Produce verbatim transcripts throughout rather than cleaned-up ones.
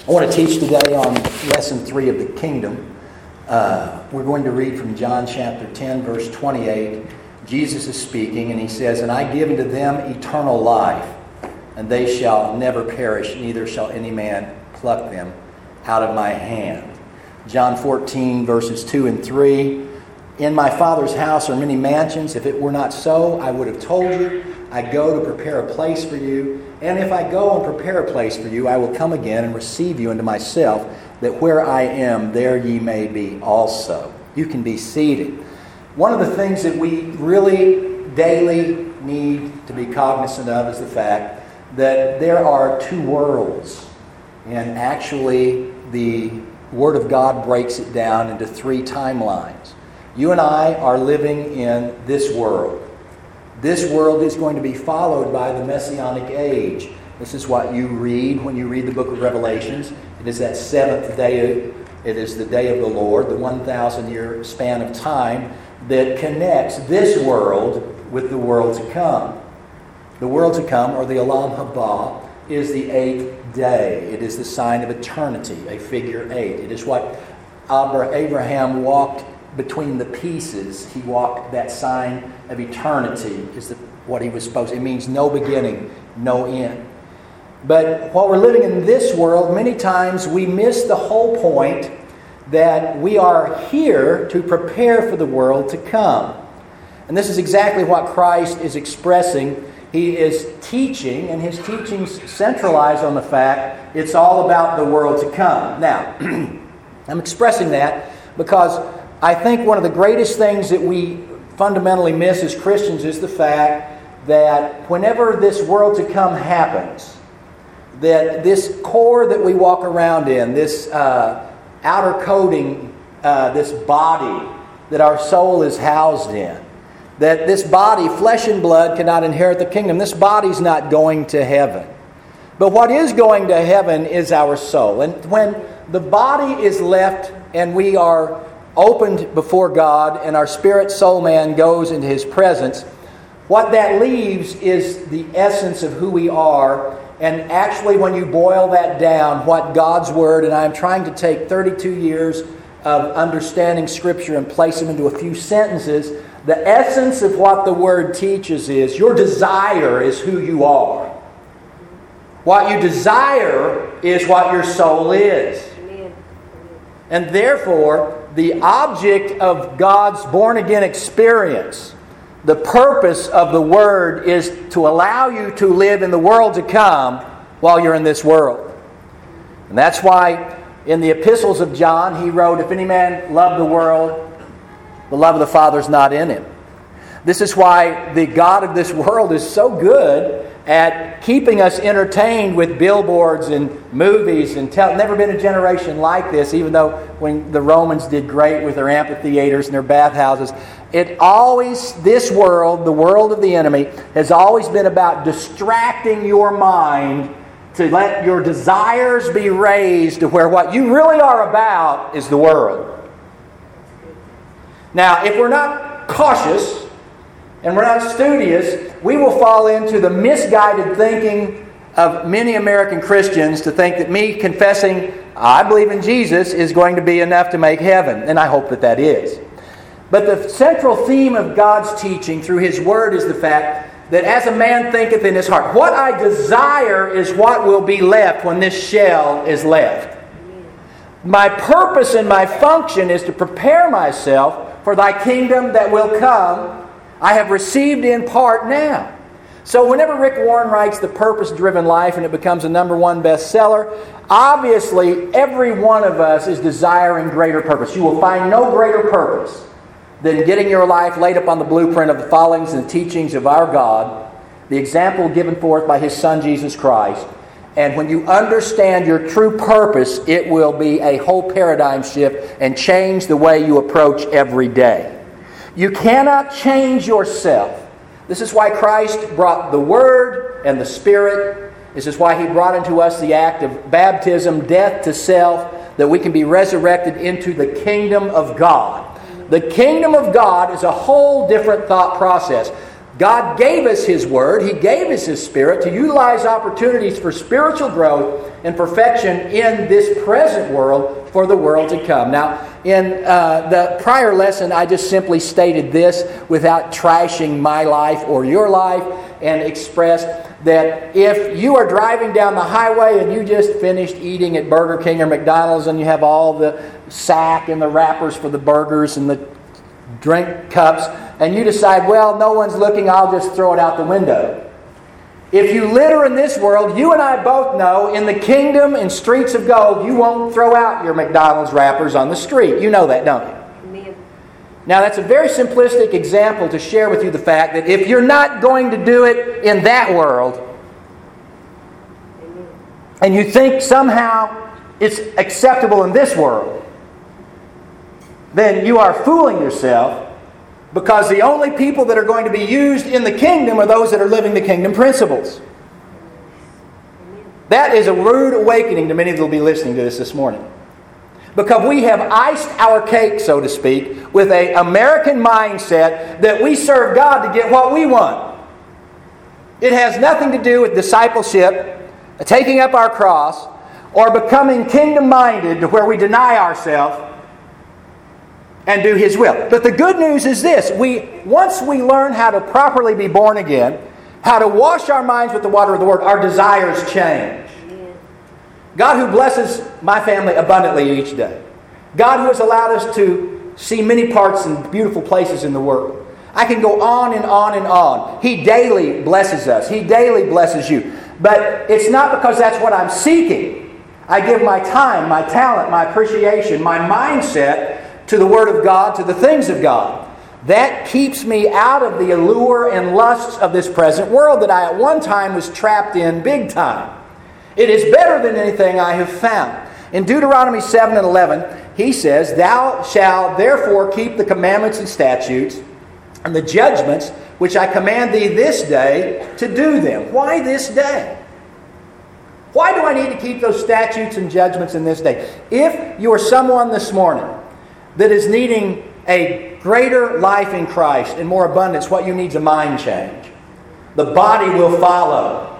I want to teach today on lesson three of the kingdom. Uh, we're going to read from John chapter ten, verse twenty-eight. Jesus is speaking, and he says, "And I give unto them eternal life, and they shall never perish, neither shall any man pluck them out of my hand." John fourteen, verses two and three. "In my Father's house are many mansions. If it were not so, I would have told you. I go to prepare a place for you. And if I go and prepare a place for you, I will come again and receive you unto myself, that where I am, there ye may be also." You can be seated. One of the things that we really daily need to be cognizant of is the fact that there are two worlds. And actually, the Word of God breaks it down into three timelines. You and I are living in this world. This world is going to be followed by the Messianic age. This is what you read when you read the book of Revelations. It is that seventh day. It is the day of the Lord, the one thousand year span of time that connects this world with the world to come. The world to come, or the Olam Haba, is the eighth day. It is the sign of eternity, a figure eight. It is what Abraham walked between the pieces. He walked that sign of eternity, is the, what he was supposed to. It means no beginning, no end. But while we're living in this world, many times we miss the whole point that we are here to prepare for the world to come. And this is exactly what Christ is expressing. He is teaching, and his teachings centralize on the fact it's all about the world to come. Now, I'm expressing that because I think one of the greatest things that we fundamentally miss as Christians is the fact that whenever this world to come happens, that this core that we walk around in, this uh, outer coating, uh, this body that our soul is housed in, that this body, flesh and blood, cannot inherit the kingdom. This body's not going to heaven. But what is going to heaven is our soul. And when the body is left and we are opened before God and our spirit soul man goes into His presence, what that leaves is the essence of who we are. And actually, when you boil that down, what God's Word, and I'm trying to take thirty-two years of understanding Scripture and place them into a few sentences, the essence of what the Word teaches is your desire is who you are. What you desire is what your soul is. And therefore, the object of God's born-again experience, the purpose of the Word is to allow you to live in the world to come while you're in this world. And that's why in the epistles of John, he wrote, "If any man love the world, the love of the Father is not in him." This is why the God of this world is so good at keeping us entertained with billboards and movies and tell. Never been a generation like this, even though when the Romans did great with their amphitheaters and their bathhouses. It always, this world, the world of the enemy, has always been about distracting your mind to let your desires be raised to where what you really are about is the world. Now, if we're not cautious and we're not studious, we will fall into the misguided thinking of many American Christians to think that me confessing I believe in Jesus is going to be enough to make heaven. And I hope that that is. But the central theme of God's teaching through His Word is the fact that as a man thinketh in his heart, what I desire is what will be left when this shell is left. My purpose and my function is to prepare myself for thy kingdom that will come. I have received in part now. So whenever Rick Warren writes The Purpose-Driven Life and it becomes a number one bestseller, obviously every one of us is desiring greater purpose. You will find no greater purpose than getting your life laid upon the blueprint of the followings and teachings of our God, the example given forth by His Son Jesus Christ. And when you understand your true purpose, it will be a whole paradigm shift and change the way you approach every day. You cannot change yourself. This is why Christ brought the Word and the Spirit. This is why He brought into us the act of baptism, death to self, that we can be resurrected into the kingdom of God. The kingdom of God is a whole different thought process. God gave us His Word. He gave us His Spirit to utilize opportunities for spiritual growth and perfection in this present world for the world to come. Now, in uh, the prior lesson, I just simply stated this without trashing my life or your life, and expressed that if you are driving down the highway and you just finished eating at Burger King or McDonald's and you have all the sack and the wrappers for the burgers and the drink cups, and you decide, well, no one's looking, I'll just throw it out the window. If you litter in this world, you and I both know in the kingdom and streets of gold, you won't throw out your McDonald's wrappers on the street. You know that, don't you? Amen. Now, that's a very simplistic example to share with you the fact that if you're not going to do it in that world, Amen. And you think somehow it's acceptable in this world, then you are fooling yourself, because the only people that are going to be used in the kingdom are those that are living the kingdom principles. That is a rude awakening to many that will be listening to this this morning. Because we have iced our cake, so to speak, with an American mindset that we serve God to get what we want. It has nothing to do with discipleship, taking up our cross, or becoming kingdom-minded to where we deny ourselves and do His will. But the good news is this. We, once we learn how to properly be born again, how to wash our minds with the water of the Word, our desires change. God who blesses my family abundantly each day. God who has allowed us to see many parts and beautiful places in the world. I can go on and on and on. He daily blesses us. He daily blesses you. But it's not because that's what I'm seeking. I give my time, my talent, my appreciation, my mindset to the Word of God, to the things of God. That keeps me out of the allure and lusts of this present world that I at one time was trapped in big time. It is better than anything I have found. In Deuteronomy seven and eleven, he says, "Thou shalt therefore keep the commandments and statutes and the judgments which I command thee this day to do them." Why this day? Why do I need to keep those statutes and judgments in this day? If you are someone this morning that is needing a greater life in Christ and more abundance, what you need is a mind change. The body will follow.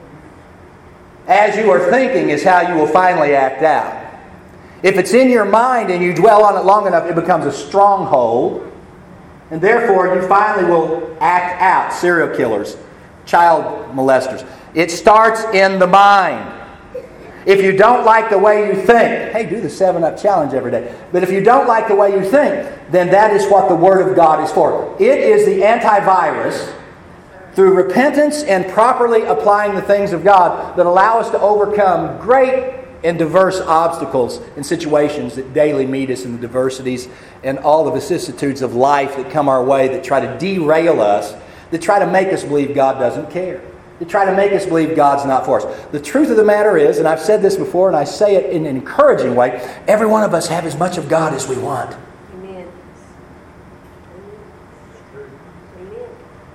As you are thinking is how you will finally act out. If it's in your mind and you dwell on it long enough, it becomes a stronghold. And therefore, you finally will act out. Serial killers, child molesters. It starts in the mind. If you don't like the way you think, hey, do the seven up challenge every day. But if you don't like the way you think, then that is what the Word of God is for. It is the antivirus through repentance and properly applying the things of God that allow us to overcome great and diverse obstacles and situations that daily meet us in the diversities and all the vicissitudes of life that come our way that try to derail us, that try to make us believe God doesn't care. To try to make us believe God's not for us. The truth of the matter is, and I've said this before and I say it in an encouraging way, every one of us have as much of God as we want. Amen. Amen.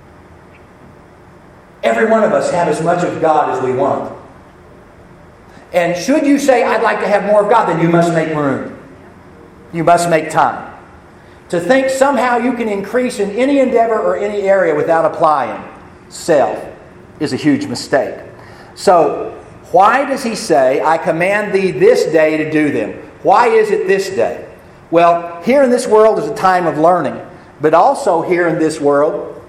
Every one of us have as much of God as we want. And should you say, I'd like to have more of God, then you must make room. You must make time. To think somehow you can increase in any endeavor or any area without applying self is a huge mistake. So, why does he say, I command thee this day to do them? Why is it this day? Well, here in this world is a time of learning. But also here in this world,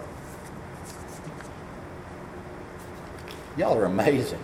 y'all are amazing.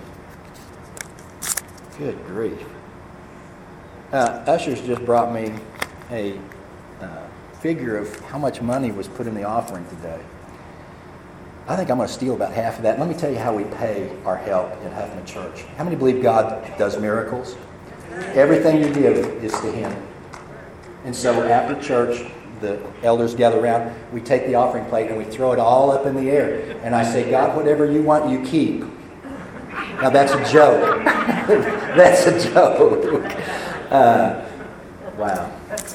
Good grief. Uh, Ushers just brought me a uh, figure of how much money was put in the offering today. I think I'm going to steal about half of that. Let me tell you how we pay our help at Huffman Church. How many believe God does miracles? Everything you give is to Him. And so after church, the elders gather around, we take the offering plate and we throw it all up in the air. And I say, God, whatever you want, you keep. Now that's a joke. That's a joke. Uh, wow.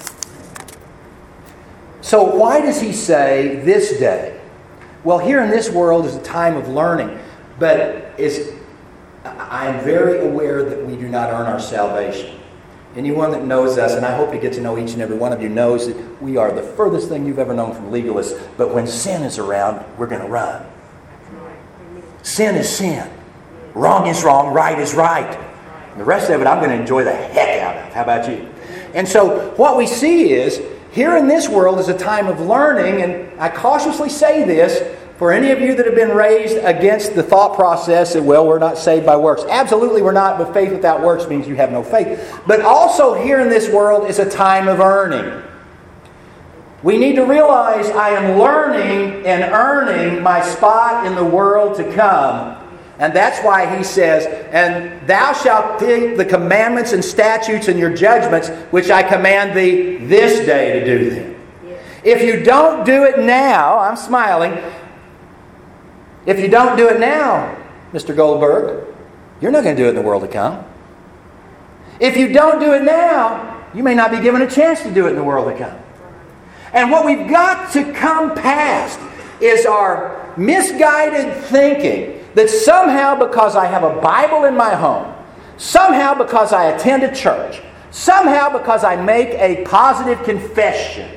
So why does he say this day? Well, here in this world is a time of learning, but is I am very aware that we do not earn our salvation. Anyone that knows us, and I hope you get to know each and every one of you, knows that we are the furthest thing you've ever known from legalists. But when sin is around, we're going to run. Sin is sin. Wrong is wrong. Right is right. And the rest of it, I'm going to enjoy the heck out of. How about you? And so what we see is, here in this world is a time of learning, and I cautiously say this, for any of you that have been raised against the thought process that, well, we're not saved by works. Absolutely we're not, but faith without works means you have no faith. But also here in this world is a time of earning. We need to realize I am learning and earning my spot in the world to come. And that's why he says, and thou shalt keep the commandments and statutes and your judgments, which I command thee this day to do them. If you don't do it now, I'm smiling, if you don't do it now, Mister Goldberg, you're not going to do it in the world to come. If you don't do it now, you may not be given a chance to do it in the world to come. And what we've got to come past is our misguided thinking that somehow because I have a Bible in my home, somehow because I attend a church, somehow because I make a positive confession,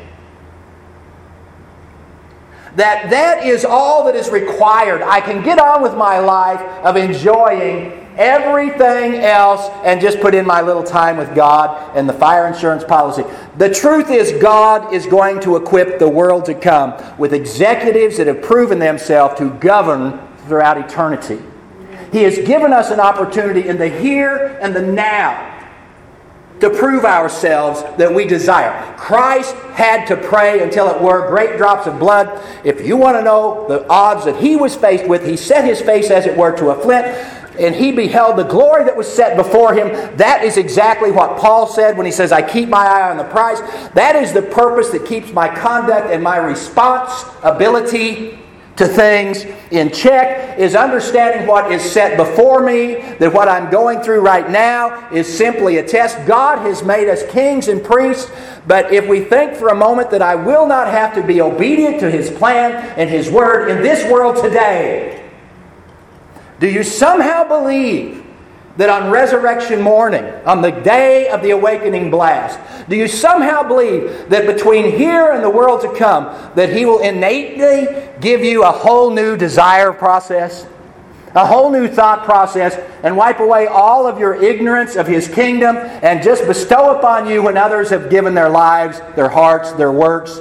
that that is all that is required. I can get on with my life of enjoying everything else and just put in my little time with God and the fire insurance policy. The truth is, God is going to equip the world to come with executives that have proven themselves to govern throughout eternity. He has given us an opportunity in the here and the now to prove ourselves that we desire. Christ had to pray until it were great drops of blood. If you want to know the odds that he was faced with, he set his face as it were to a flint, and he beheld the glory that was set before him. That is exactly what Paul said when he says, I keep my eye on the prize. That is the purpose that keeps my conduct and my responsibility to things in check, is understanding what is set before me, that what I'm going through right now is simply a test. God has made us kings and priests, but if we think for a moment that I will not have to be obedient to His plan and His word in this world today, do you somehow believe that on resurrection morning, on the day of the awakening blast, do you somehow believe that between here and the world to come, that He will innately give you a whole new desire process, a whole new thought process, and wipe away all of your ignorance of His kingdom and just bestow upon you when others have given their lives, their hearts, their works?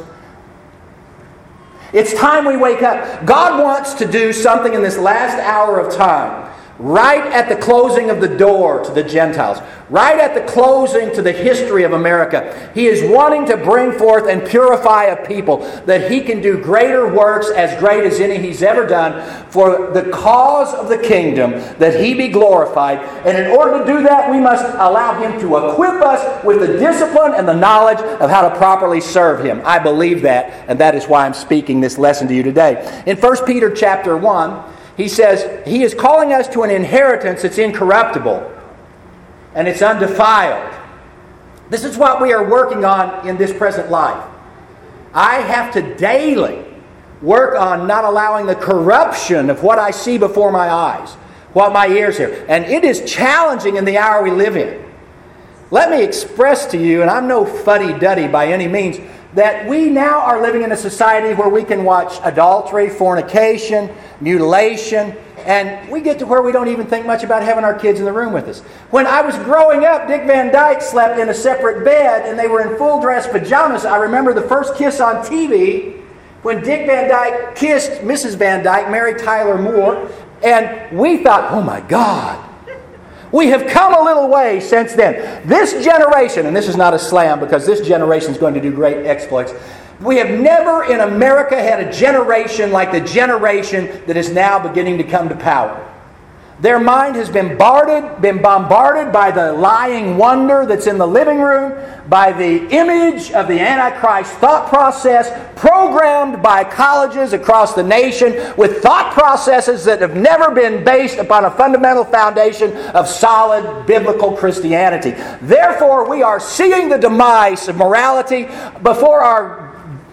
It's time we wake up. God wants to do something in this last hour of time. Right at the closing of the door to the Gentiles, right at the closing to the history of America, He is wanting to bring forth and purify a people that He can do greater works as great as any He's ever done for the cause of the kingdom, that He be glorified. And in order to do that, we must allow Him to equip us with the discipline and the knowledge of how to properly serve Him. I believe that, and that is why I'm speaking this lesson to you today. In First Peter chapter one, he says, He is calling us to an inheritance that's incorruptible and it's undefiled. This is what we are working on in this present life. I have to daily work on not allowing the corruption of what I see before my eyes, what my ears hear. And it is challenging in the hour we live in. Let me express to you, and I'm no fuddy-duddy by any means, that we now are living in a society where we can watch adultery, fornication, mutilation, and we get to where we don't even think much about having our kids in the room with us. When I was growing up, Dick Van Dyke slept in a separate bed and they were in full dress pajamas. I remember the first kiss on T V when Dick Van Dyke kissed Missus Van Dyke, Mary Tyler Moore, and we thought, oh my God. We have come a little way since then. This generation, and this is not a slam because this generation is going to do great exploits. We have never in America had a generation like the generation that is now beginning to come to power. Their mind has been bombarded, been bombarded by the lying wonder that's in the living room, by the image of the Antichrist thought process, programmed by colleges across the nation with thought processes that have never been based upon a fundamental foundation of solid biblical Christianity. Therefore, we are seeing the demise of morality before our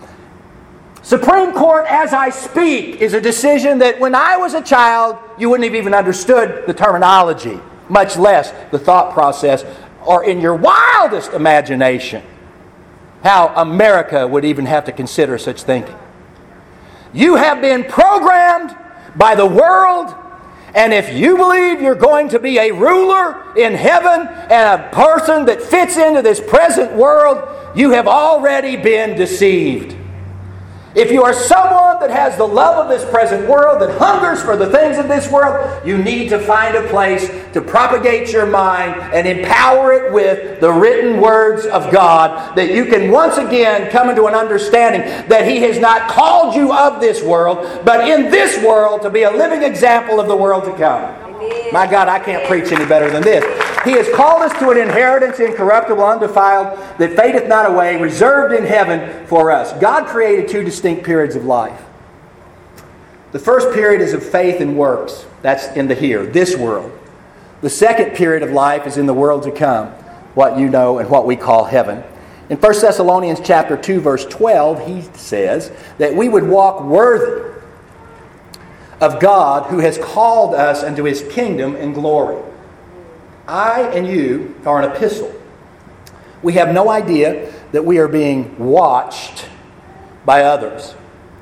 Supreme Court, as I speak, is a decision that when I was a child, you wouldn't have even understood the terminology, much less the thought process or in your wildest imagination how America would even have to consider such thinking. You have been programmed by the world, and if you believe you're going to be a ruler in heaven and a person that fits into this present world, you have already been deceived. If you are someone that has the love of this present world, that hungers for the things of this world, you need to find a place to propagate your mind and empower it with the written words of God, that you can once again come into an understanding that He has not called you of this world, but in this world to be a living example of the world to come. My God, I can't preach any better than this. He has called us to an inheritance incorruptible, undefiled, that fadeth not away, reserved in heaven for us. God created two distinct periods of life. The first period is of faith and works. That's in the here, this world. The second period of life is in the world to come, what you know and what we call heaven. In First Thessalonians chapter two, verse twelve, he says that we would walk worthy of God who has called us unto His kingdom and glory. I and you are an epistle. We have no idea that we are being watched by others.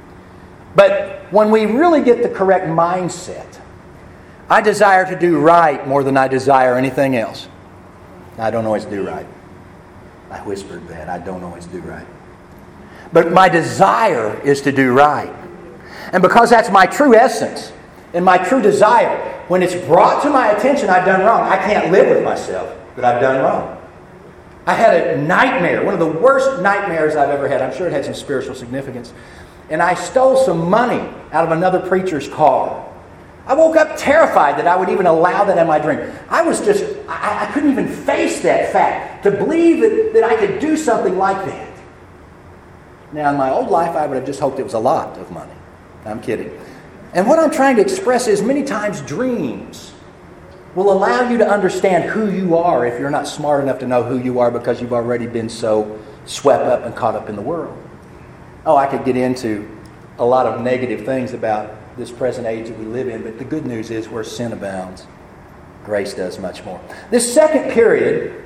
But when we really get the correct mindset, I desire to do right more than I desire anything else. I don't always do right. I whispered that. I don't always do right. But my desire is to do right. And because that's my true essence and my true desire, when it's brought to my attention I've done wrong, I can't live with myself that I've done wrong. I had a nightmare, one of the worst nightmares I've ever had. I'm sure it had some spiritual significance. And I stole some money out of another preacher's car. I woke up terrified that I would even allow that in my dream. I was just, I, I couldn't even face that fact, to believe that, that I could do something like that. Now, in my old life, I would have just hoped it was a lot of money. I'm kidding. And what I'm trying to express is many times dreams will allow you to understand who you are if you're not smart enough to know who you are because you've already been so swept up and caught up in the world. Oh, I could get into a lot of negative things about this present age that we live in, but the good news is where sin abounds, grace does much more. This second period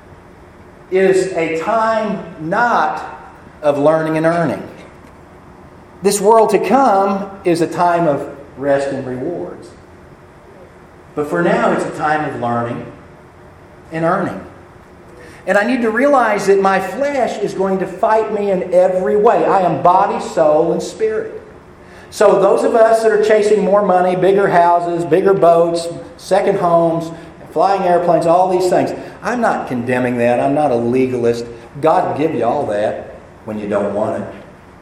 is a time not of learning and earning. This world to come is a time of rest and rewards. But for now, it's a time of learning and earning. And I need to realize that my flesh is going to fight me in every way. I am body, soul, and spirit. So those of us that are chasing more money, bigger houses, bigger boats, second homes, flying airplanes, all these things, I'm not condemning that. I'm not a legalist. God will give you all that when you don't want it.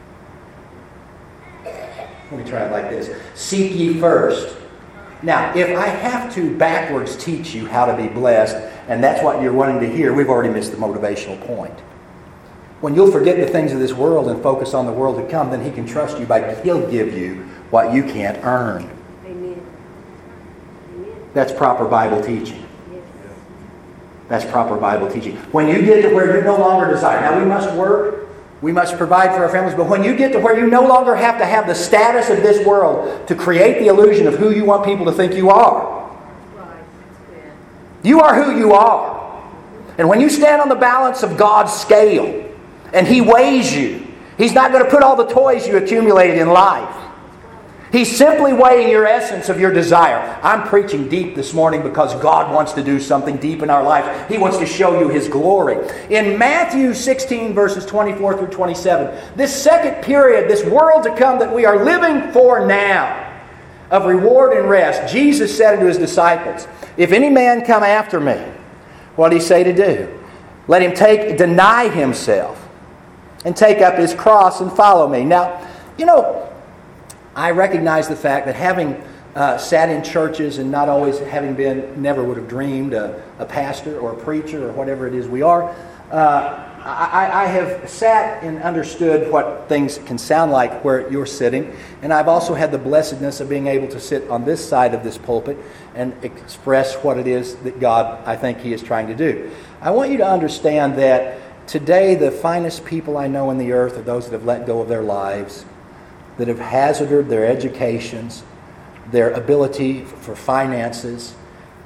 Let me try it like this. Seek ye first. Now, if I have to backwards teach you how to be blessed, and that's what you're wanting to hear, we've already missed the motivational point. When you'll forget the things of this world and focus on the world to come, then He can trust you by He'll give you what you can't earn. Amen. Amen. That's proper Bible teaching. Yes. That's proper Bible teaching. When you get to where you no longer desire, now we must work, we must provide for our families, but when you get to where you no longer have to have the status of this world to create the illusion of who you want people to think you are. You are who you are. And when you stand on the balance of God's scale and He weighs you, He's not going to put all the toys you accumulated in life. He's simply weighing your essence of your desire. I'm preaching deep this morning because God wants to do something deep in our life. He wants to show you His glory. In Matthew sixteen, verses twenty-four through twenty-seven, this second period, this world to come that we are living for now, of reward and rest, Jesus said unto His disciples, if any man come after me, what did He say to do? Let him take, deny himself and take up his cross and follow me. Now, you know, I recognize the fact that having uh, sat in churches and not always having been, never would have dreamed a, a pastor or a preacher or whatever it is we are, uh, I, I have sat and understood what things can sound like where you're sitting. And I've also had the blessedness of being able to sit on this side of this pulpit and express what it is that God, I think He is trying to do. I want you to understand that today the finest people I know in the earth are those that have let go of their lives, that have hazarded their educations, their ability for finances,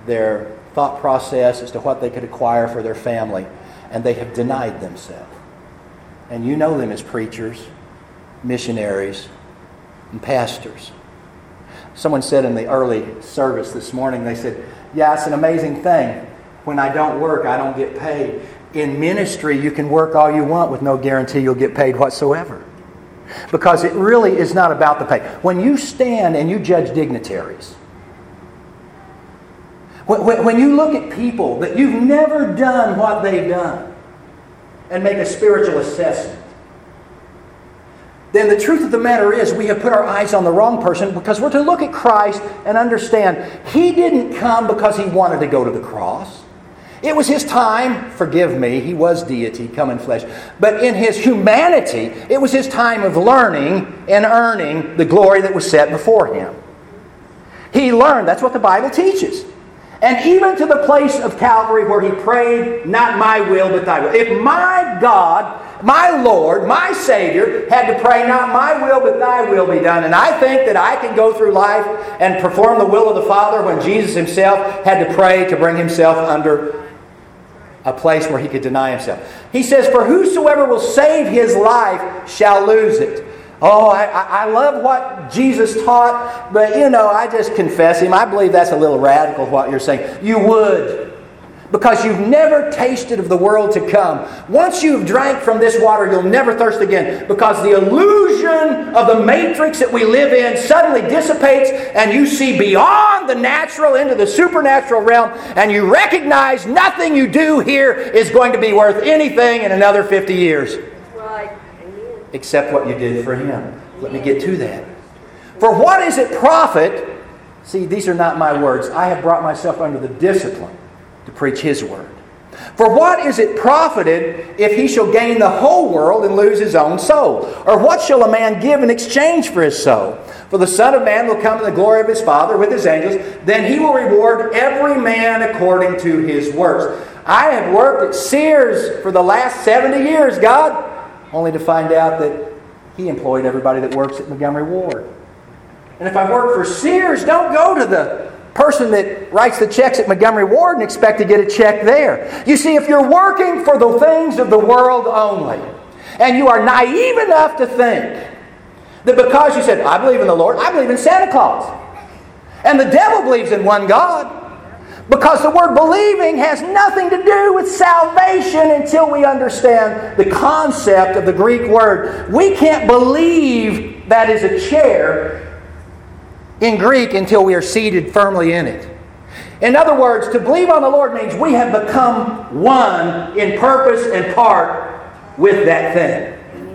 their thought process as to what they could acquire for their family, and they have denied themselves. And you know them as preachers, missionaries, and pastors. Someone said in the early service this morning, they said, yeah, it's an amazing thing. When I don't work, I don't get paid. In ministry, you can work all you want with no guarantee you'll get paid whatsoever. Because it really is not about the pay. When you stand and you judge dignitaries, when, when you look at people that you've never done what they've done and make a spiritual assessment, then the truth of the matter is we have put our eyes on the wrong person, because we're to look at Christ and understand He didn't come because He wanted to go to the cross. It was His time, forgive me, He was deity, come in flesh. But in His humanity, it was His time of learning and earning the glory that was set before Him. He learned, that's what the Bible teaches. And even to the place of Calvary where He prayed, not my will, but thy will. If my God, my Lord, my Savior had to pray, not my will, but thy will be done, and I think that I can go through life and perform the will of the Father when Jesus Himself had to pray to bring Himself under a place where He could deny Himself. He says, for whosoever will save his life shall lose it. Oh, I, I love what Jesus taught, but you know, I just confess Him. I believe that's a little radical what you're saying. You would. Because you've never tasted of the world to come. Once you've drank from this water, you'll never thirst again. Because the illusion of the matrix that we live in suddenly dissipates, and you see beyond the natural into the supernatural realm, and you recognize nothing you do here is going to be worth anything in another fifty years. Right. Amen. Except what you did for Him. Let me get to that. For what is it profit? See, these are not my words. I have brought myself under the discipline to preach His word. For what is it profited if he shall gain the whole world and lose his own soul? Or what shall a man give in exchange for his soul? For the Son of Man will come in the glory of His Father with His angels. Then He will reward every man according to his works. I have worked at Sears for the last seventy years, God, only to find out that He employed everybody that works at Montgomery Ward. And if I work for Sears, don't go to the person that writes the checks at Montgomery Ward and expect to get a check there. You see, if you're working for the things of the world only, and you are naive enough to think that because you said, I believe in the Lord, I believe in Santa Claus, and the devil believes in one God, because the word believing has nothing to do with salvation until we understand the concept of the Greek word. We can't believe that is a chair in Greek until we are seated firmly in it. In other words, to believe on the Lord means we have become one in purpose and part with that thing.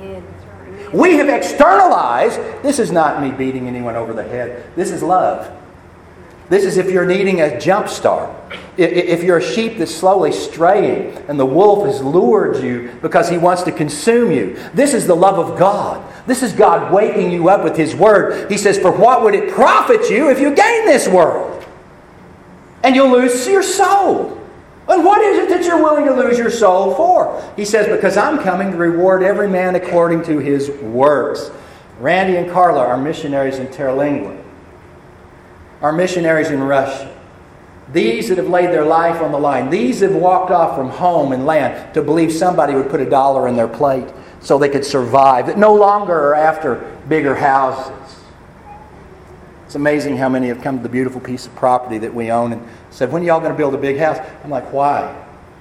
We have externalized, this is not me beating anyone over the head, this is love. This is if you're needing a jump start. If you're a sheep that's slowly straying and the wolf has lured you because he wants to consume you. This is the love of God. This is God waking you up with His Word. He says, for what would it profit you if you gain this world? And you'll lose your soul. And what is it that you're willing to lose your soul for? He says, because I'm coming to reward every man according to his works. Randy and Carla are missionaries in Terlingua. Our missionaries in Russia. These that have laid their life on the line. These that have walked off from home and land to believe somebody would put a dollar in their plate so they could survive. That no longer are after bigger houses. It's amazing how many have come to the beautiful piece of property that we own and said, when are y'all going to build a big house? I'm like, why?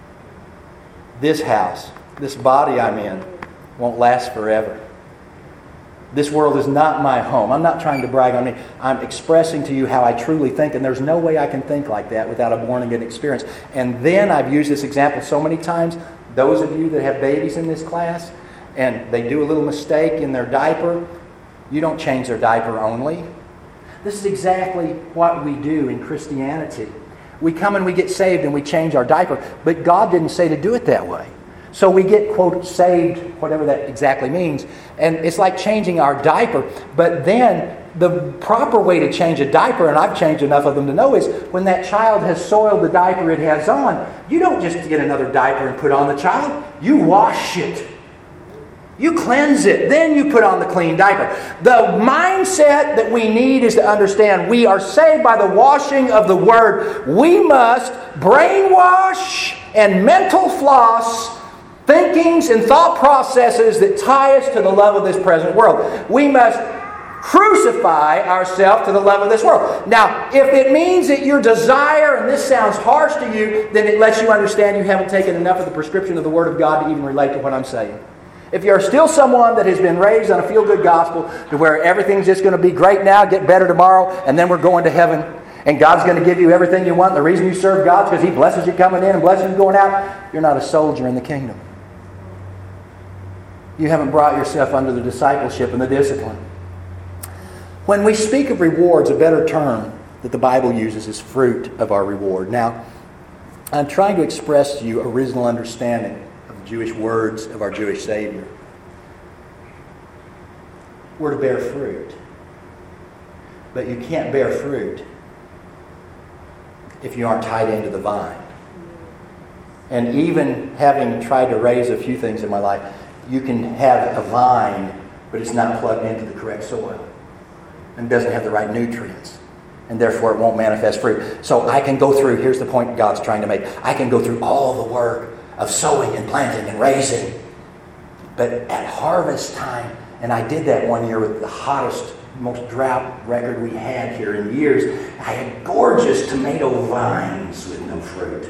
This house, this body I'm in, won't last forever. This world is not my home. I'm not trying to brag on me. I'm expressing to you how I truly think, and there's no way I can think like that without a born-again experience. And then I've used this example so many times. Those of you that have babies in this class, and they do a little mistake in their diaper, you don't change their diaper only. This is exactly what we do in Christianity. We come and we get saved and we change our diaper, but God didn't say to do it that way. So we get, quote, saved, whatever that exactly means. And it's like changing our diaper. But then the proper way to change a diaper, and I've changed enough of them to know, is when that child has soiled the diaper it has on, you don't just get another diaper and put on the child. You wash it. You cleanse it. Then you put on the clean diaper. The mindset that we need is to understand we are saved by the washing of the Word. We must brainwash and mental floss thinkings and thought processes that tie us to the love of this present world. We must crucify ourselves to the love of this world. Now, if it means that your desire, and this sounds harsh to you, then it lets you understand you haven't taken enough of the prescription of the Word of God to even relate to what I'm saying. If you're still someone that has been raised on a feel-good gospel to where everything's just going to be great now, get better tomorrow, and then we're going to heaven, and God's going to give you everything you want, the reason you serve God is because He blesses you coming in and blesses you going out, you're not a soldier in the kingdom. You haven't brought yourself under the discipleship and the discipline. When we speak of rewards, a better term that the Bible uses is fruit of our reward. Now, I'm trying to express to you a original understanding of the Jewish words of our Jewish Savior. We're to bear fruit. But you can't bear fruit if you aren't tied into the vine. And even having tried to raise a few things in my life, you can have a vine, but it's not plugged into the correct soil and doesn't have the right nutrients. And therefore it won't manifest fruit. So I can go through, here's the point God's trying to make. I can go through all the work of sowing and planting and raising. But at harvest time, and I did that one year with the hottest, most drought record we had here in years, I had gorgeous tomato vines with no fruit.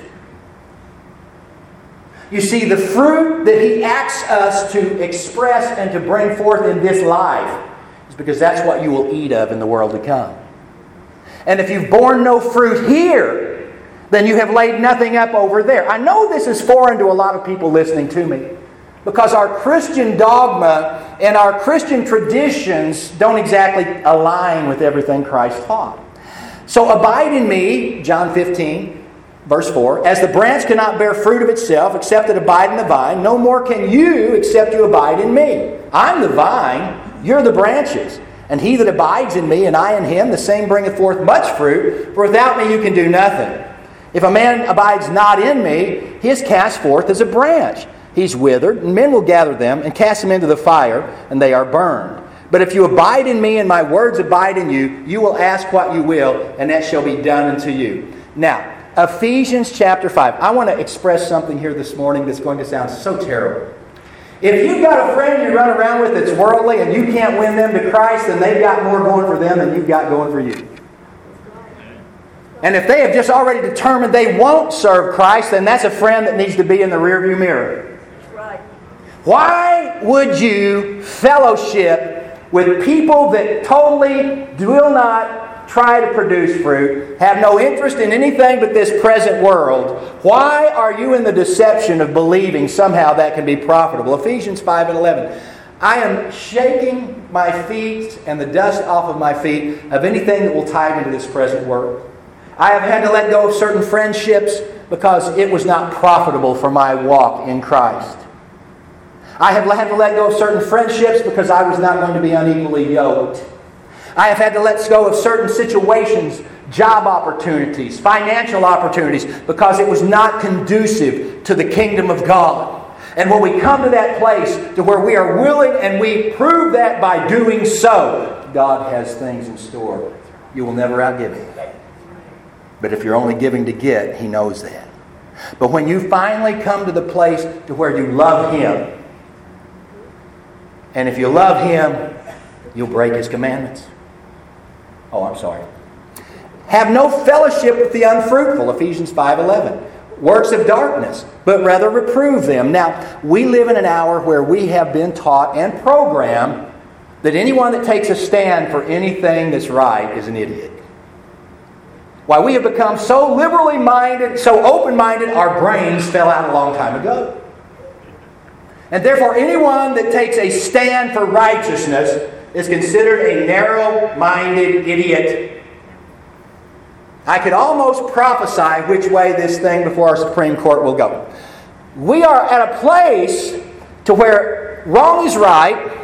You see, the fruit that He asks us to express and to bring forth in this life is because that's what you will eat of in the world to come. And if you've borne no fruit here, then you have laid nothing up over there. I know this is foreign to a lot of people listening to me, because our Christian dogma and our Christian traditions don't exactly align with everything Christ taught. So abide in me, John fifteen, verse four, as the branch cannot bear fruit of itself except it abide in the vine, no more can you except you abide in me. I'm the vine, you're the branches. And he that abides in me and I in him, the same bringeth forth much fruit, for without me you can do nothing. If a man abides not in me, he is cast forth as a branch. He's withered, and men will gather them and cast them into the fire, and they are burned. But if you abide in me and my words abide in you, you will ask what you will, and that shall be done unto you. Now, Ephesians chapter five. I want to express something here this morning that's going to sound so terrible. If you've got a friend you run around with that's worldly and you can't win them to Christ, then they've got more going for them than you've got going for you. And if they have just already determined they won't serve Christ, then that's a friend that needs to be in the rearview mirror. Right. Why would you fellowship with people that totally will not try to produce fruit, have no interest in anything but this present world? Why are you in the deception of believing somehow that can be profitable? Ephesians five and eleven. I am shaking my feet and the dust off of my feet of anything that will tie me to this present world. I have had to let go of certain friendships because it was not profitable for my walk in Christ. I have had to let go of certain friendships because I was not going to be unequally yoked. I have had to let go of certain situations, job opportunities, financial opportunities, because it was not conducive to the kingdom of God. And when we come to that place to where we are willing and we prove that by doing so, God has things in store. You will never outgive Him. But if you're only giving to get, He knows that. But when you finally come to the place to where you love Him, and if you love Him, you'll break His commandments. Oh, I'm sorry. Have no fellowship with the unfruitful, Ephesians five eleven. Works of darkness, but rather reprove them. Now, we live in an hour where we have been taught and programmed that anyone that takes a stand for anything that's right is an idiot. Why, we have become so liberally minded, so open-minded, our brains fell out a long time ago. And therefore, anyone that takes a stand for righteousness is considered a narrow-minded idiot. I could almost prophesy which way this thing before our Supreme Court will go. We are at a place to where wrong is right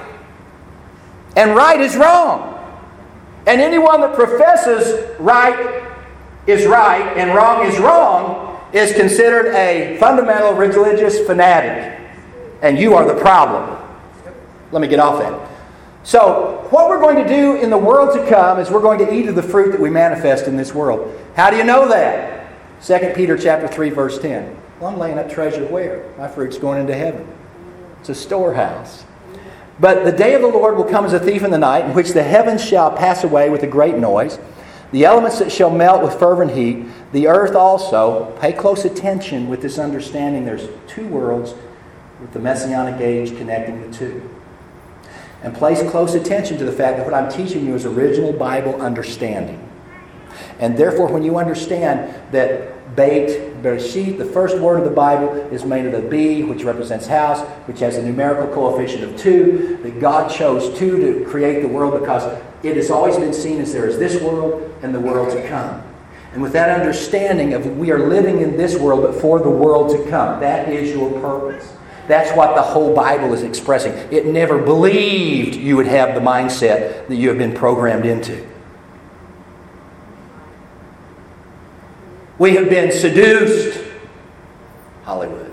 and right is wrong. And anyone that professes right is right and wrong is wrong is considered a fundamental religious fanatic. And you are the problem. Let me get off that. So, what we're going to do in the world to come is we're going to eat of the fruit that we manifest in this world. How do you know that? Second Peter chapter three, verse ten. Well, I'm laying up treasure where? My fruit's going into heaven. It's a storehouse. But the day of the Lord will come as a thief in the night, in which the heavens shall pass away with a great noise, the elements that shall melt with fervent heat, the earth also. Pay close attention with this understanding. There's two worlds with the Messianic age connecting the two. And place close attention to the fact that what I'm teaching you is original Bible understanding. And therefore, when you understand that Beit, Bereshit, the first word of the Bible, is made of the B, which represents house, which has a numerical coefficient of two, that God chose two to create the world because it has always been seen as there is this world and the world to come. And with that understanding of we are living in this world but for the world to come, that is your purpose. That's what the whole Bible is expressing. It never believed you would have the mindset that you have been programmed into. We have been seduced. Hollywood.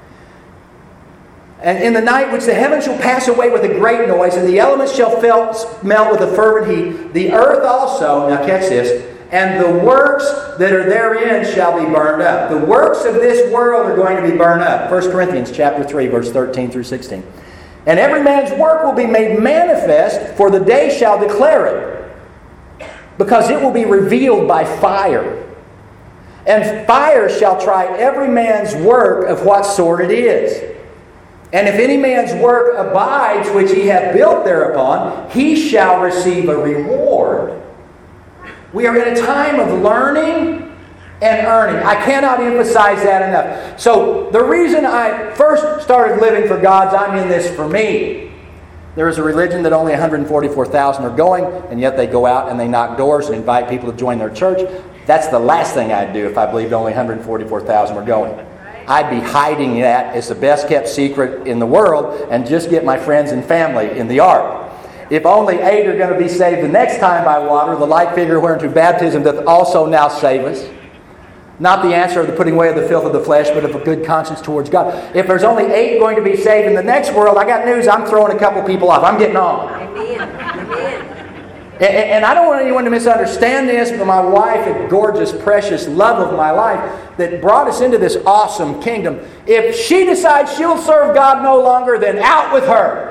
And in the night which the heavens shall pass away with a great noise, and the elements shall melt with a fervent heat, the earth also, now catch this, and the works that are therein shall be burned up. The works of this world are going to be burned up. First Corinthians chapter three, verse thirteen through sixteen. And every man's work will be made manifest, for the day shall declare it, because it will be revealed by fire. And fire shall try every man's work of what sort it is. And if any man's work abides which he hath built thereupon, he shall receive a reward. We are in a time of learning and earning. I cannot emphasize that enough. So the reason I first started living for God's, I'm in this for me. There is a religion that only one hundred forty-four thousand are going, and yet they go out and they knock doors and invite people to join their church. That's the last thing I'd do if I believed only one hundred forty-four thousand were going. I'd be hiding that as the best kept secret in the world and just get my friends and family in the ark. If only eight are going to be saved the next time by water, the like figure whereunto baptism doth also now save us. Not the answer of the putting away of the filth of the flesh, but of a good conscience towards God. If there's only eight going to be saved in the next world, I got news. I'm throwing a couple people off. I'm getting on. Amen. Amen. And, and I don't want anyone to misunderstand this, but my wife, a gorgeous, precious love of my life, that brought us into this awesome kingdom, if she decides she'll serve God no longer, then out with her.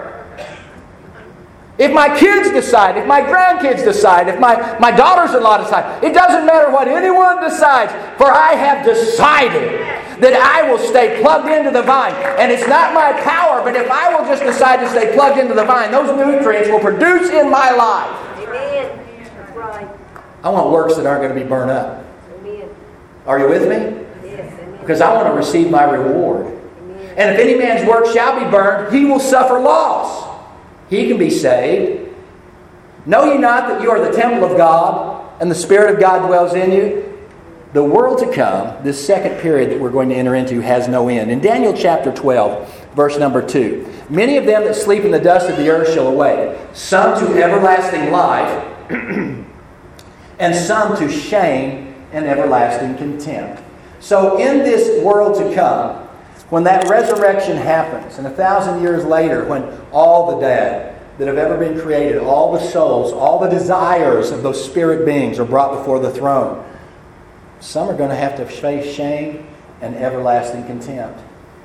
If my kids decide, if my grandkids decide, if my, my daughters-in-law decide, it doesn't matter what anyone decides, for I have decided that I will stay plugged into the vine. And it's not my power, but if I will just decide to stay plugged into the vine, those nutrients will produce in my life. Amen. That's right. I want works that aren't going to be burned up. Amen. Are you with me? Yes. Amen. Because I want to receive my reward. Amen. And if any man's work shall be burned, he will suffer loss. He can be saved. Know ye not that you are the temple of God, and the Spirit of God dwells in you? The world to come, this second period that we're going to enter into, has no end. In Daniel chapter twelve, verse number two, many of them that sleep in the dust of the earth shall awake, some to everlasting life, and some to shame and everlasting contempt. So in this world to come, when that resurrection happens, and a thousand years later, when all the dead that have ever been created, all the souls, all the desires of those spirit beings are brought before the throne, some are going to have to face shame and everlasting contempt.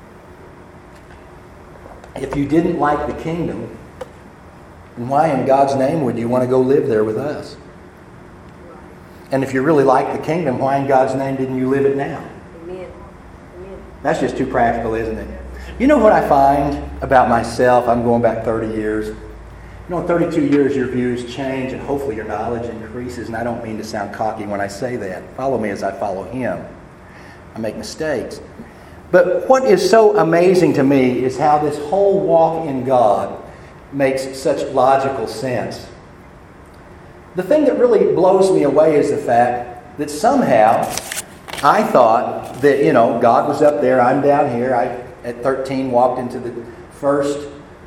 If you didn't like the kingdom, then why in God's name would you want to go live there with us? And if you really like the kingdom, why in God's name didn't you live it now? That's just too practical, isn't it? You know what I find about myself? I'm going back thirty years. You know, in thirty-two years, your views change, and hopefully your knowledge increases. And I don't mean to sound cocky when I say that. Follow me as I follow Him. I make mistakes. But what is so amazing to me is how this whole walk in God makes such logical sense. The thing that really blows me away is the fact that somehow I thought that, you know, God was up there, I'm down here. I, at thirteen, walked into the first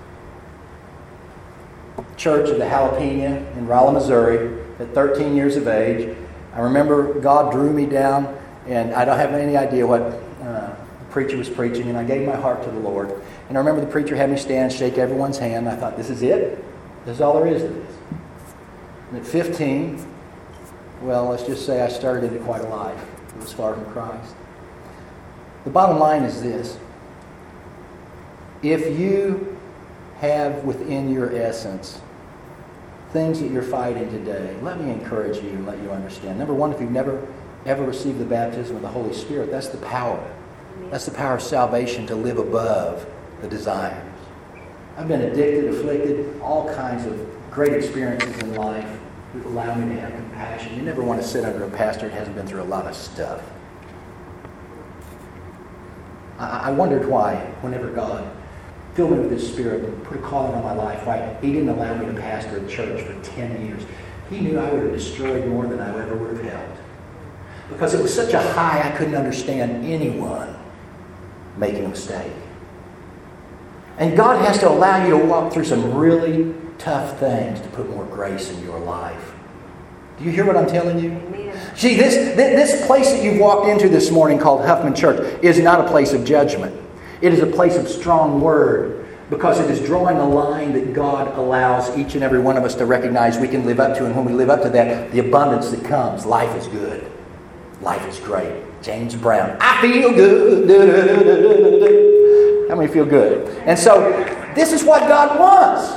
church of the Jalapeno in Rolla, Missouri, at thirteen years of age. I remember God drew me down, and I don't have any idea what uh, the preacher was preaching, and I gave my heart to the Lord. And I remember the preacher had me stand, shake everyone's hand. And I thought, this is it? This is all there is to this. And at fifteen, well, let's just say I started into quite a life. It was far from Christ. The bottom line is this. If you have within your essence things that you're fighting today, let me encourage you and let you understand. Number one, if you've never ever received the baptism of the Holy Spirit, that's the power. That's the power of salvation to live above the desires. I've been addicted, afflicted, all kinds of great experiences in life that allow me to have compassion. You never want to sit under a pastor that hasn't been through a lot of stuff. I, I wondered why, whenever God filled me with His Spirit and put a calling on my life, why He didn't allow me to pastor a church for ten years. He knew I would have destroyed more than I ever would have helped. Because it was such a high, I couldn't understand anyone making a mistake. And God has to allow you to walk through some really tough things to put more grace in your life. Do you hear what I'm telling you? Amen. See, this, this place that you've walked into this morning called Huffman Church is not a place of judgment. It is a place of strong word, because it is drawing a line that God allows each and every one of us to recognize we can live up to. And when we live up to that, the abundance that comes, life is good. Life is great. James Brown, I feel good. How many feel good? And so, this is what God wants.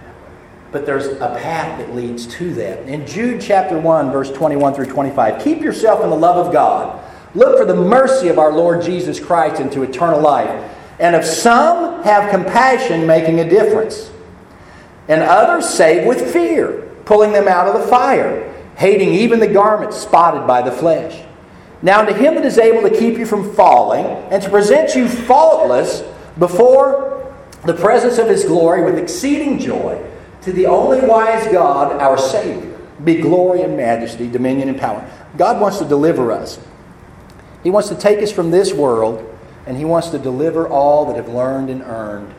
But there's a path that leads to that. In Jude chapter one, verse twenty-one through twenty-five, keep yourself in the love of God. Look for the mercy of our Lord Jesus Christ into eternal life. And of some have compassion, making a difference. And others save with fear, pulling them out of the fire, hating even the garments spotted by the flesh. Now to Him that is able to keep you from falling, and to present you faultless before the presence of His glory with exceeding joy, to the only wise God, our Savior, be glory and majesty, dominion and power. God wants to deliver us. He wants to take us from this world, and He wants to deliver all that have learned and earned.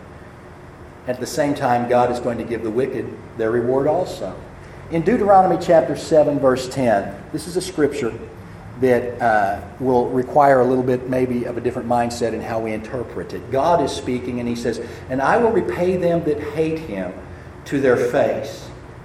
At the same time, God is going to give the wicked their reward also. In Deuteronomy chapter seven, verse ten, this is a scripture that uh, will require a little bit maybe of a different mindset in how we interpret it. God is speaking, and He says, and I will repay them that hate Him to their face,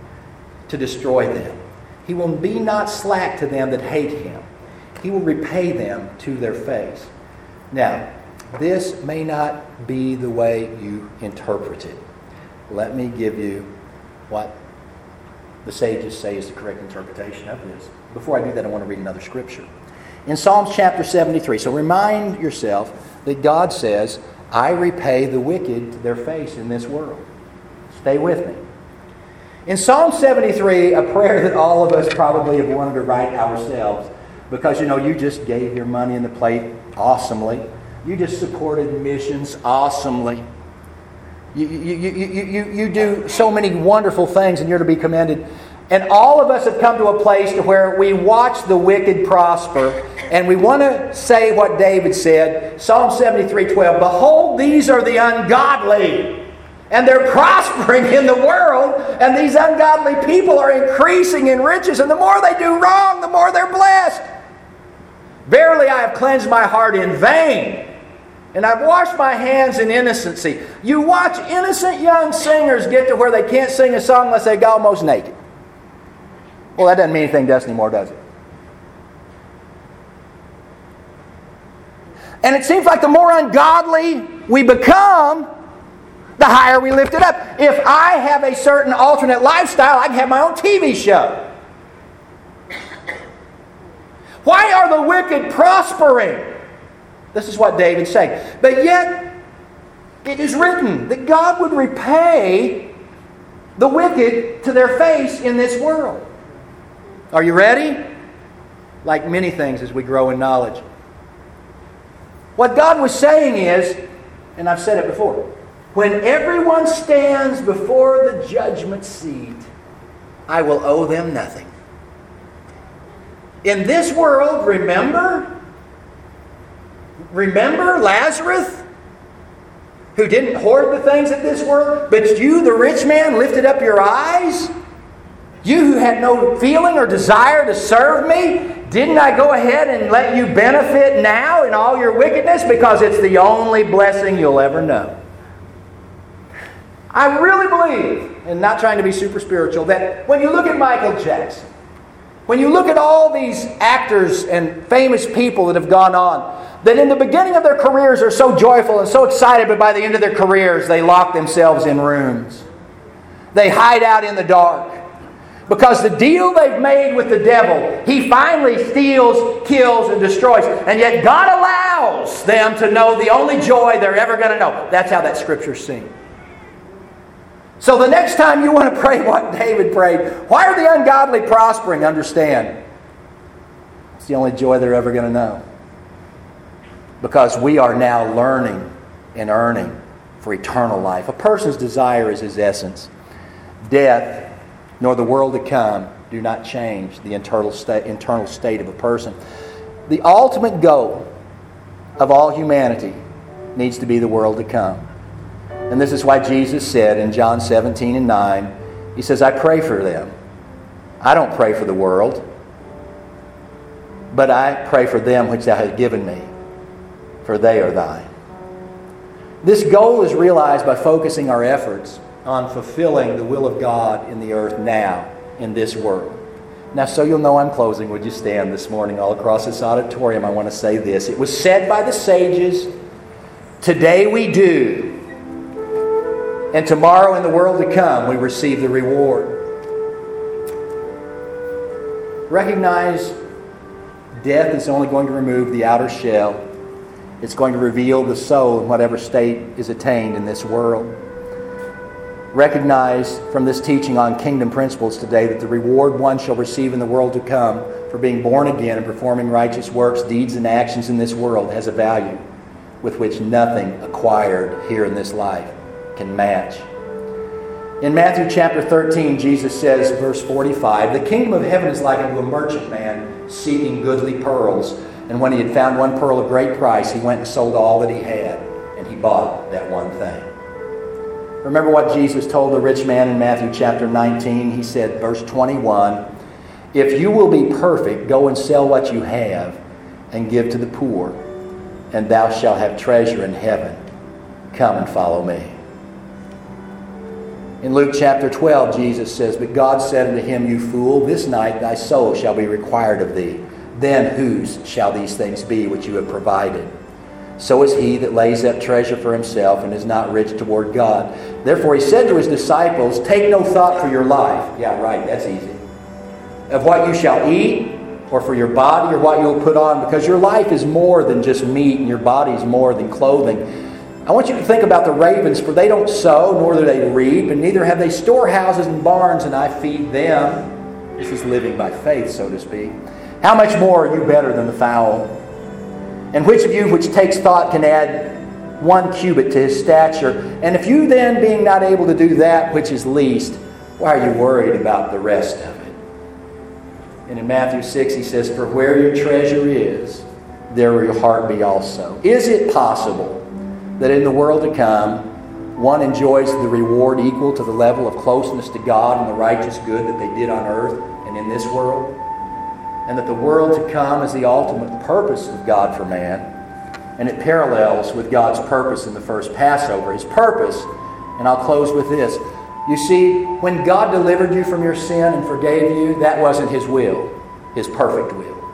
to destroy them. He will be not slack to them that hate Him. He will repay them to their face. Now, this may not be the way you interpret it. Let me give you what the sages say is the correct interpretation of this. Before I do that, I want to read another scripture. In Psalms chapter seventy-three, so remind yourself that God says, I repay the wicked to their face in this world. Stay with me. In Psalm seventy-three, a prayer that all of us probably have wanted to write ourselves, because, you know, you just gave your money in the plate awesomely. You just supported missions awesomely. You, you, you, you, you, you do so many wonderful things, and you're to be commended. And all of us have come to a place to where we watch the wicked prosper, and we want to say what David said, Psalm seventy-three twelve, behold, these are the ungodly, and they're prospering in the world, and these ungodly people are increasing in riches, and the more they do wrong, the more they're blessed. Verily, I have cleansed my heart in vain, and I've washed my hands in innocency. You watch innocent young singers get to where they can't sing a song unless they go almost naked. Well, that doesn't mean anything to us anymore, does it? And it seems like the more ungodly we become, the higher we lift it up. If I have a certain alternate lifestyle, I can have my own T V show. Why are the wicked prospering? This is what David's saying. But yet, it is written that God would repay the wicked to their face in this world. Are you ready? Like many things as we grow in knowledge. What God was saying is, and I've said it before, when everyone stands before the judgment seat, I will owe them nothing. In this world, remember? Remember Lazarus? Who didn't hoard the things of this world, but you, the rich man, lifted up your eyes? You who had no feeling or desire to serve me, didn't I go ahead and let you benefit now in all your wickedness? Because it's the only blessing you'll ever know. I really believe, and not trying to be super spiritual, that when you look at Michael Jackson, when you look at all these actors and famous people that have gone on, that in the beginning of their careers are so joyful and so excited, but by the end of their careers they lock themselves in rooms. They hide out in the dark. Because the deal they've made with the devil, he finally steals, kills, and destroys. And yet God allows them to know the only joy they're ever going to know. That's how that scripture's seen. So the next time you want to pray what David prayed, why are the ungodly prospering? Understand, it's the only joy they're ever going to know. Because we are now learning and earning for eternal life. A person's desire is his essence. Death, nor the world to come, do not change the internal state, internal state of a person. The ultimate goal of all humanity needs to be the world to come. And this is why Jesus said in John seventeen and nine, He says, I pray for them. I don't pray for the world, but I pray for them which Thou hast given me, for they are Thine. This goal is realized by focusing our efforts on fulfilling the will of God in the earth now, in this world. Now, so you'll know I'm closing, would you stand this morning all across this auditorium? I want to say this. It was said by the sages, today we do, and tomorrow in the world to come we receive the reward. Recognize death is only going to remove the outer shell. It's going to reveal the soul in whatever state is attained in this world. Recognize from this teaching on kingdom principles today that the reward one shall receive in the world to come for being born again and performing righteous works, deeds, and actions in this world has a value with which nothing acquired here in this life can match. In Matthew chapter thirteen, Jesus says, verse forty-five, the kingdom of heaven is like unto a merchant man seeking goodly pearls. And when he had found one pearl of great price, he went and sold all that he had, and he bought that one thing. Remember what Jesus told the rich man in Matthew chapter nineteen. He said, verse twenty-one, if you will be perfect, go and sell what you have and give to the poor, and thou shalt have treasure in heaven. Come and follow me. In Luke chapter twelve, Jesus says, but God said unto him, you fool, this night thy soul shall be required of thee. Then whose shall these things be which you have provided? So is he that lays up treasure for himself and is not rich toward God. Therefore he said to his disciples, take no thought for your life. Yeah, right, that's easy. Of what you shall eat, or for your body, or what you'll put on, because your life is more than just meat, and your body is more than clothing. I want you to think about the ravens, for they don't sow, nor do they reap, and neither have they storehouses and barns, and I feed them. This is living by faith, so to speak. How much more are you better than the fowl? And which of you which takes thought can add one cubit to his stature? And if you then, being not able to do that which is least, why are you worried about the rest of it? And in Matthew six he says, for where your treasure is, there will your heart be also. Is it possible that in the world to come, one enjoys the reward equal to the level of closeness to God and the righteous good that they did on earth and in this world? And that the world to come is the ultimate purpose of God for man. And it parallels with God's purpose in the first Passover. His purpose, and I'll close with this. You see, when God delivered you from your sin and forgave you, that wasn't His will, His perfect will.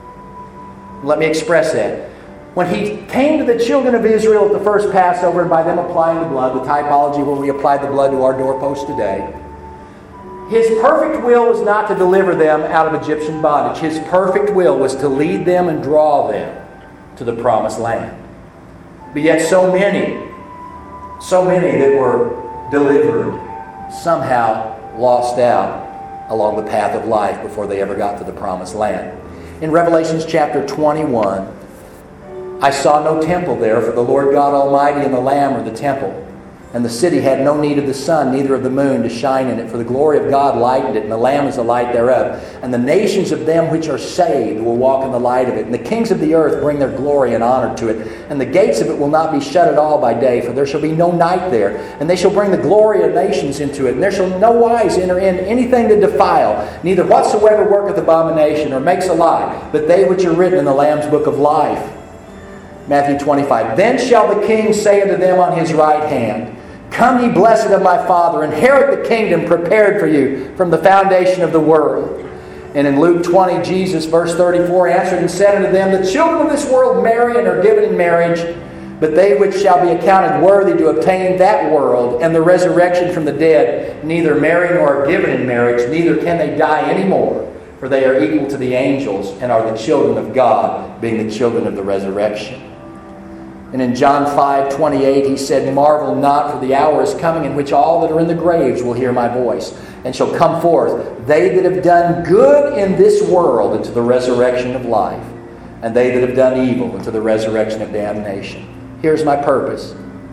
Let me express that. When He came to the children of Israel at the first Passover, and by them applying the blood, the typology when we apply the blood to our doorpost today, His perfect will was not to deliver them out of Egyptian bondage. His perfect will was to lead them and draw them to the promised land. But yet so many, so many that were delivered somehow lost out along the path of life before they ever got to the promised land. In Revelation chapter twenty-one, I saw no temple there, for the Lord God Almighty and the Lamb are the temple. And the city had no need of the sun, neither of the moon, to shine in it, for the glory of God lightened it, and the Lamb is the light thereof. And the nations of them which are saved will walk in the light of it. And the kings of the earth bring their glory and honor to it. And the gates of it will not be shut at all by day, for there shall be no night there. And they shall bring the glory of nations into it. And there shall no wise enter in anything to defile, neither whatsoever worketh abomination, or makes a lie, but they which are written in the Lamb's book of life. Matthew twenty-five. Then shall the King say unto them on his right hand, Come, ye blessed of my Father, inherit the kingdom prepared for you from the foundation of the world. And in Luke twenty, Jesus, verse thirty-four, answered and said unto them, The children of this world marry and are given in marriage, but they which shall be accounted worthy to obtain that world and the resurrection from the dead, neither marry nor are given in marriage, neither can they die any more, for they are equal to the angels and are the children of God, being the children of the resurrection. And in John five twenty-eight, he said, Marvel not, for the hour is coming in which all that are in the graves will hear my voice, and shall come forth, they that have done good in this world into the resurrection of life, and they that have done evil into the resurrection of damnation. Here's my purpose.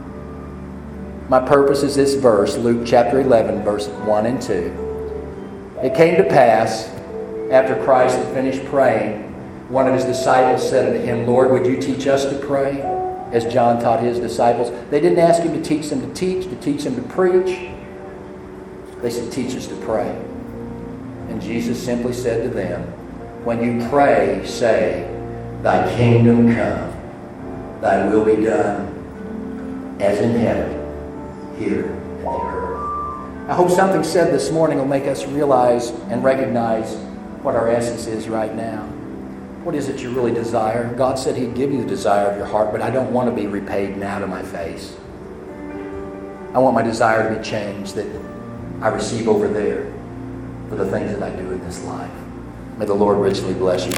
My purpose is this verse, Luke chapter eleven, verse one and two. It came to pass, after Christ had finished praying, one of his disciples said unto him, Lord, would you teach us to pray, as John taught his disciples? They didn't ask him to teach them to teach, to teach them to preach. They said, teach us to pray. And Jesus simply said to them, when you pray, say, Thy kingdom come, Thy will be done, as in heaven, here in the earth. I hope something said this morning will make us realize and recognize what our essence is right now. What is it you really desire? God said He'd give you the desire of your heart, but I don't want to be repaid now to my face. I want my desire to be changed, that I receive over there for the things that I do in this life. May the Lord richly bless you.